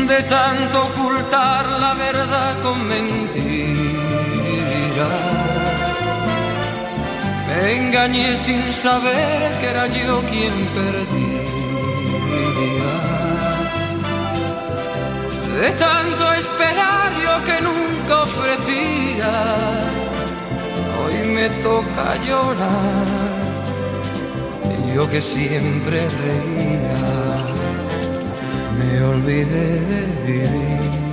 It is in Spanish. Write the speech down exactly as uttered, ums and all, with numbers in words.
De tanto ocultar la verdad con mentiras, me engañé sin saber que era yo quien perdía. De tanto esperar yo que nunca ofrecía, hoy me toca llorar, yo que siempre reía. Me olvidé de vivir.